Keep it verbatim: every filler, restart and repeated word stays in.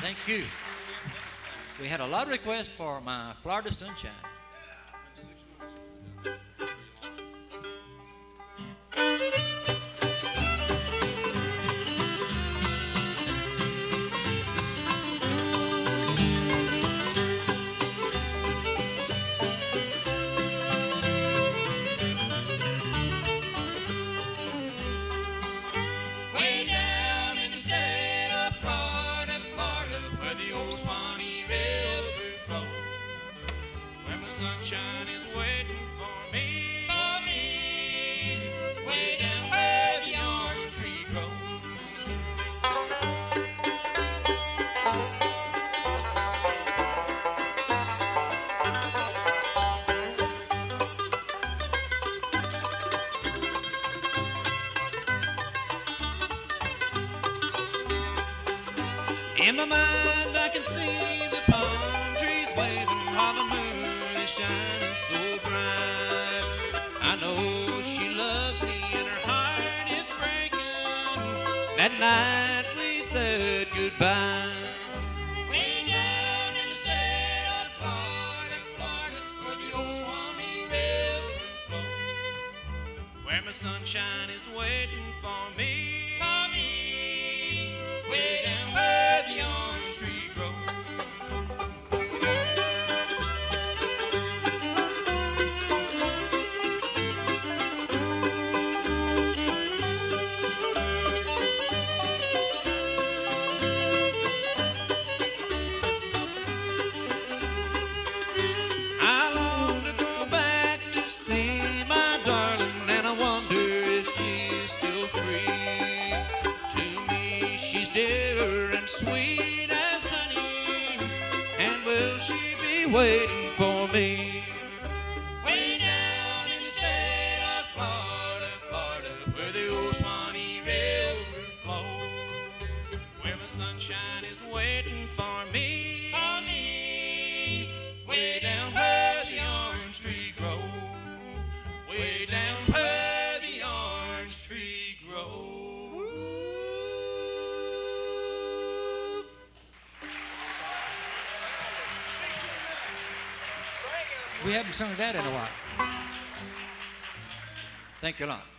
Thank you. We had a lot of requests for my Florida Sunshine. Way down in the state of Florida, Florida, where the old Swanee River flows, where my sunshine is waiting for me, for me, way down where the orange tree grows. In my mind I can see the palm trees waving while the moon is shining so bright. I know she loves me and her heart is breaking. That night we said goodbye. Way down in the state of Florida, Florida, where the old Swanee River flows, where my sunshine is waiting for me, for me, way down where the orange tree grows. I long to go back to see my darling, and I wonder if she's still free. To me she's dear and sweet as honey, and will she be waiting for me? Way down in the state of Florida, Florida, where the old Swanee River flows, where my sunshine is waiting for me, for me, way down where the orange tree grows, way down where the orange tree grows. We haven't sung that in a while. Thank you a lot.